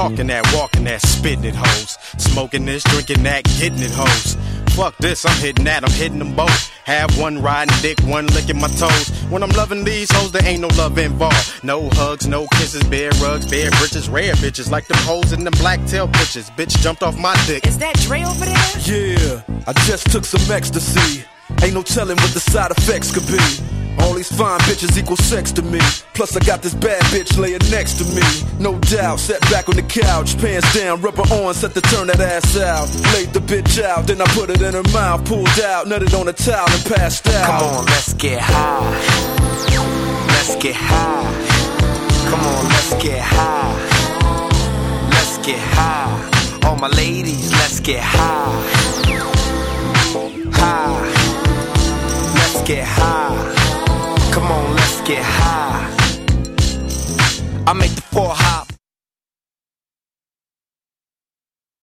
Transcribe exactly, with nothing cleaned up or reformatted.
Talking that, walking that, spitting it, hoes. Smoking this, drinking that, getting it, hoes. Fuck this, I'm hitting that, I'm hitting them both. Have one riding dick, one licking my toes. When I'm loving these hoes, there ain't no love involved. No hugs, no kisses, bare rugs, bare britches, rare bitches like them hoes in them black tail bitches. Bitch jumped off my dick. Is that Dre over there? Yeah, I just took some ecstasy. Ain't no telling what the side effects could be. All these fine bitches equal sex to me. Plus I got this bad bitch laying next to me. No doubt, sat back on the couch, pants down, rubber on, set to turn that ass out. Laid the bitch out, then I put it in her mouth, pulled out, nutted on a towel and passed out. Come on, let's get high. Let's get high. Come on, let's get high. Let's get high. All my ladies, let's get high. High. Let's get high. Come on, let's get high. I make the four hop,